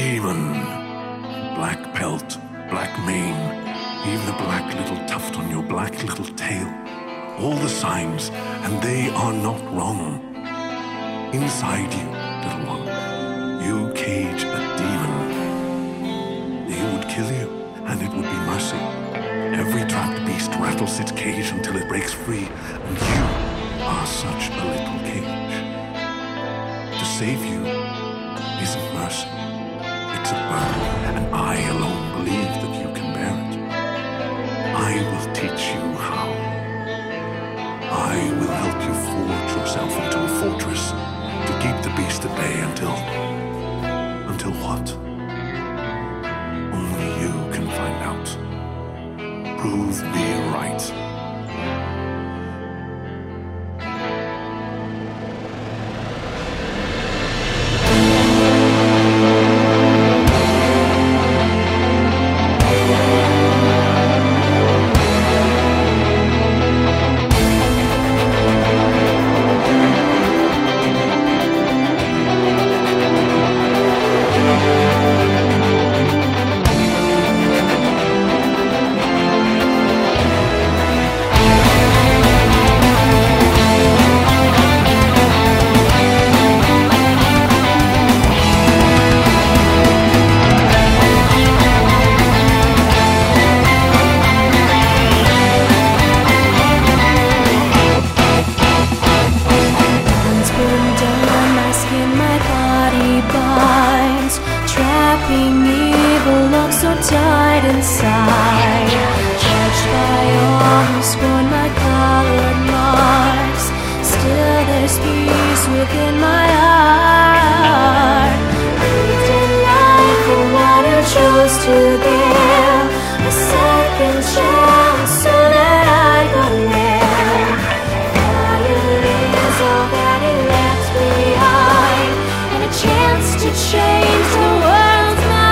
demon. Black pelt, black mane, even the black little tuft on your black little tail. All the signs, and they are not wrong. Inside you, little one, you cage a demon. He would kill you, and it would be mercy. Every trapped beast rattles its cage until it breaks free, and you are such a little cage. To save you isn't mercy, it's a burden, and I alone believe that you can bear it. I will teach you how. I will help you forge yourself into a fortress to keep the beast at bay until what? Only you can find out. Prove me right. Tied inside, judged by all who scorn my colored marks. Still there's peace within my heart. Breathed in life for one who chose to give a second chance so that I could live. Fire is all that he left behind, and a chance to change the world's mind.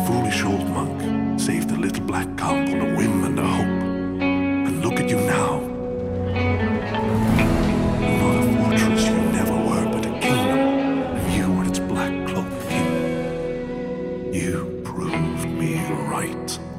foolish old monk saved the little black cub on a whim and a hope. And look at you now. You're not a fortress, you never were, but a kingdom, and you are its black-cloaked king. You proved me right.